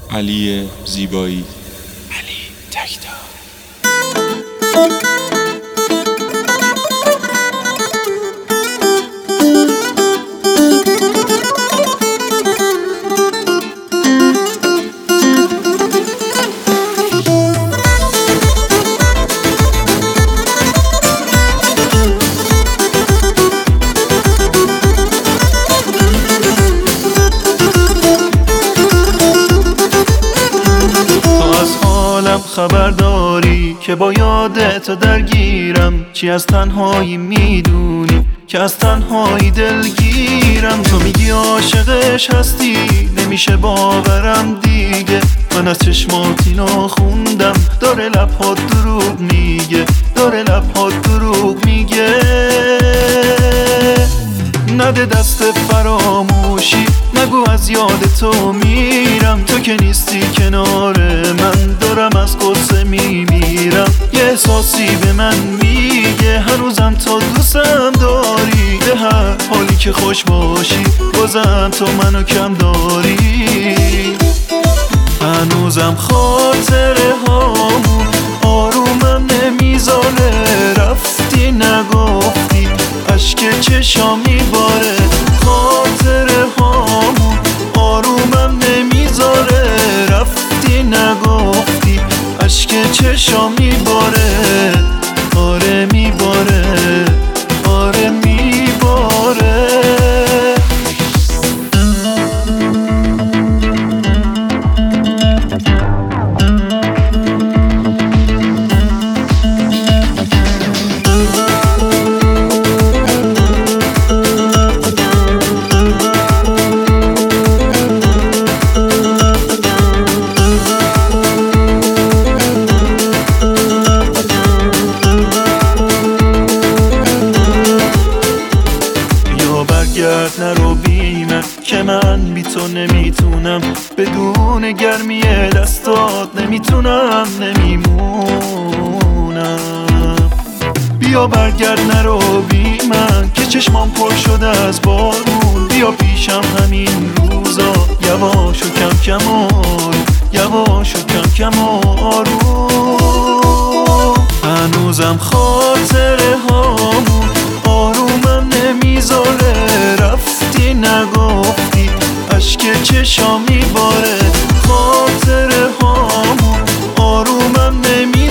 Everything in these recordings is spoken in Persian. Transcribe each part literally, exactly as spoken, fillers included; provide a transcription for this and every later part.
علی زیبایی. علی تکتا. خبر داری که با یادت درگیرم، چی از تنهایی میدونی که از تنهایی دلگیرم. تو میگی عاشقش هستی، نمیشه باورم دیگه. من از چشمات اینو خوندم، داره لبهات دروغ میگه، داره لبهات دروغ میگه. نده دست فراموشی، نگو از یاد تو میرم. تو که نیستی کنار من، دارم از قصه میمیرم. یه احساسی به من میگه هنوزم تو دوستم داری. به هر حالی که خوش باشی بازم تو منو کم داری. هنوزم خاطره هامون آرومم نمیذاره. رفتی نگفتی اشک چشام میباره. خاطره هامون آرومم نمیذاره. رفتی نگفتی اشک چشام میباره. آره میباره، آره میباره. برگرد نرو بی من که من بی تو نمیتونم. بدون گرمی دستات نمیتونم، نمیمونم. بیا برگرد نرو بی من که چشمام پر شده از بارون. بیا پیشم همین روزا، یواش و کم کم آروم، یواش و کم کم آروم. هنوزم خاطره هامون آرومم نمیذاره. رفتی نگفتی اشک چشام میباره. خاطره هامون آرومم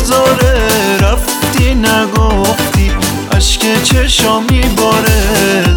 نمیذاره. رفتی نگفتی اشک چشام میباره.